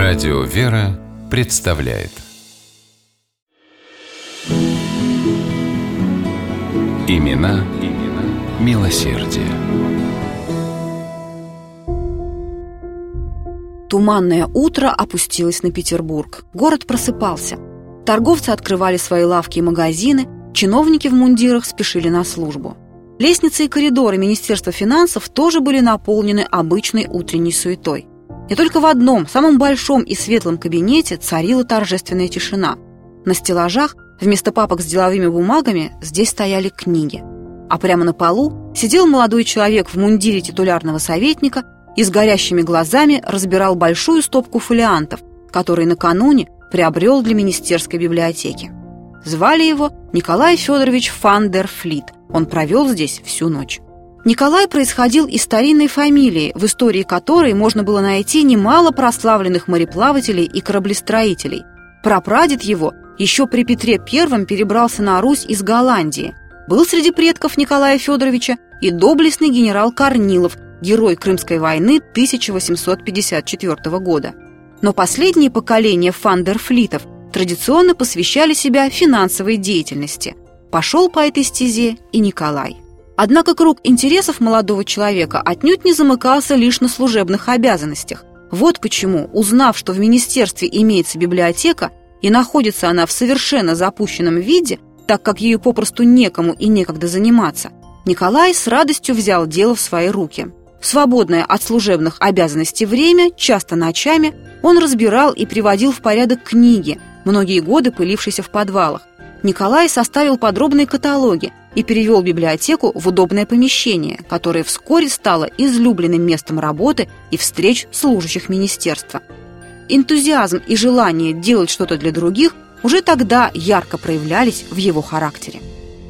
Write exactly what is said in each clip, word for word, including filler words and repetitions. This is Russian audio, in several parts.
Радио «Вера» представляет Имена, имена милосердия. Туманное утро опустилось на Петербург. Город просыпался. Торговцы открывали свои лавки и магазины, чиновники в мундирах спешили на службу. Лестницы и коридоры Министерства финансов тоже были наполнены обычной утренней суетой. И только в одном, самом большом и светлом кабинете царила торжественная тишина. На стеллажах вместо папок с деловыми бумагами здесь стояли книги. А прямо на полу сидел молодой человек в мундире титулярного советника и с горящими глазами разбирал большую стопку фолиантов, которые накануне приобрел для министерской библиотеки. Звали его Николай Федорович фан дер Флит. Он провел здесь всю ночь. Николай происходил из старинной фамилии, в истории которой можно было найти немало прославленных мореплавателей и кораблестроителей. Прапрадед его еще при Петре Первом перебрался на Русь из Голландии. Был среди предков Николая Федоровича и доблестный генерал Корнилов, герой Крымской войны тысяча восемьсот пятьдесят четвёртого года. Но последние поколения фан дер Флитов традиционно посвящали себя финансовой деятельности. Пошел по этой стезе и Николай. Однако круг интересов молодого человека отнюдь не замыкался лишь на служебных обязанностях. Вот почему, узнав, что в министерстве имеется библиотека и находится она в совершенно запущенном виде, так как ею попросту некому и некогда заниматься, Николай с радостью взял дело в свои руки. В свободное от служебных обязанностей время, часто ночами, он разбирал и приводил в порядок книги, многие годы пылившиеся в подвалах. Николай составил подробные каталоги и перевел библиотеку в удобное помещение, которое вскоре стало излюбленным местом работы и встреч служащих министерства. Энтузиазм и желание делать что-то для других уже тогда ярко проявлялись в его характере.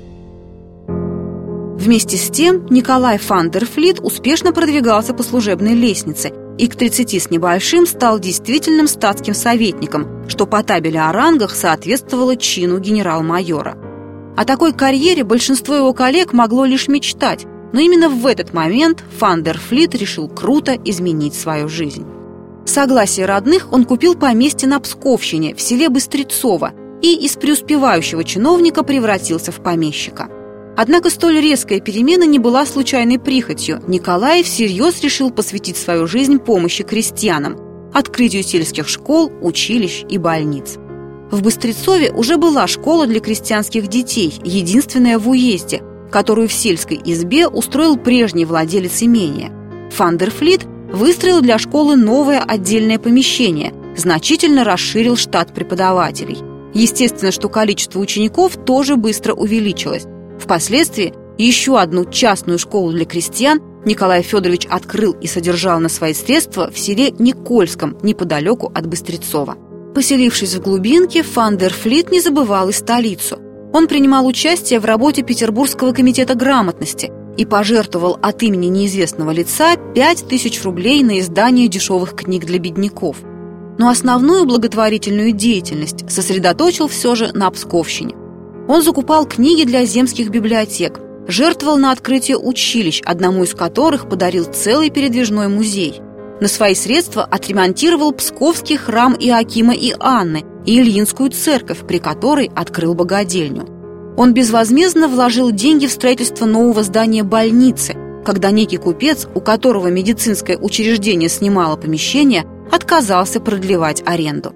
Вместе с тем Николай фан дер Флит успешно продвигался по служебной лестнице и к тридцати с небольшим стал действительным статским советником, что по табели о рангах соответствовало чину генерал-майора. О такой карьере большинство его коллег могло лишь мечтать, но именно в этот момент фан дер Флит решил круто изменить свою жизнь. В согласии родных он купил поместье на Псковщине в селе Быстрецово и из преуспевающего чиновника превратился в помещика. Однако столь резкая перемена не была случайной прихотью. Николай всерьез решил посвятить свою жизнь помощи крестьянам, открытию сельских школ, училищ и больниц. В Быстрецове уже была школа для крестьянских детей, единственная в уезде, которую в сельской избе устроил прежний владелец имения. Фан дер Флит выстроил для школы новое отдельное помещение, значительно расширил штат преподавателей. Естественно, что количество учеников тоже быстро увеличилось. Впоследствии еще одну частную школу для крестьян Николай Федорович открыл и содержал на свои средства в селе Никольском, неподалеку от Быстрецова. Поселившись в глубинке, фан дер Флит не забывал и столицу. Он принимал участие в работе Петербургского комитета грамотности и пожертвовал от имени неизвестного лица пять тысяч рублей на издание дешевых книг для бедняков. Но основную благотворительную деятельность сосредоточил все же на Псковщине. Он закупал книги для земских библиотек, жертвовал на открытие училищ, одному из которых подарил целый передвижной музей. На свои средства отремонтировал Псковский храм Иоакима и Анны и Ильинскую церковь, при которой открыл богадельню. Он безвозмездно вложил деньги в строительство нового здания больницы, когда некий купец, у которого медицинское учреждение снимало помещение, отказался продлевать аренду.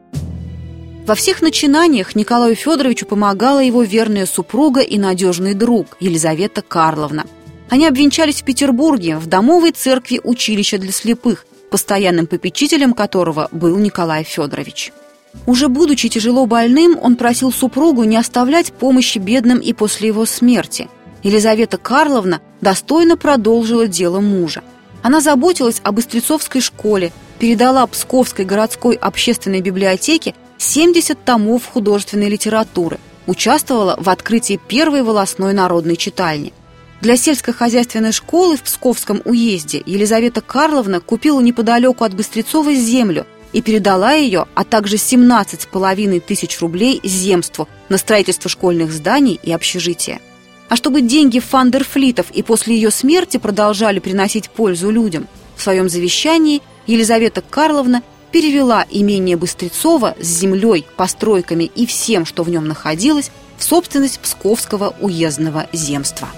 Во всех начинаниях Николаю Федоровичу помогала его верная супруга и надежный друг Елизавета Карловна. Они обвенчались в Петербурге в домовой церкви училища для слепых, постоянным попечителем которого был Николай Федорович. Уже будучи тяжело больным, он просил супругу не оставлять помощи бедным и после его смерти. Елизавета Карловна достойно продолжила дело мужа. Она заботилась о Быстрецовской школе, передала Псковской городской общественной библиотеке семьдесят томов художественной литературы, участвовала в открытии первой волостной народной читальни. Для сельскохозяйственной школы в Псковском уезде Елизавета Карловна купила неподалеку от Быстрецова землю и передала ее, а также семнадцать с половиной тысяч рублей земству на строительство школьных зданий и общежития. А чтобы деньги фан дер Флитов и после ее смерти продолжали приносить пользу людям, в своем завещании Елизавета Карловна перевела имение Быстрецова с землей, постройками и всем, что в нем находилось, в собственность Псковского уездного земства.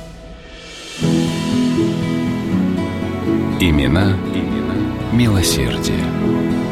Имена, имена милосердия.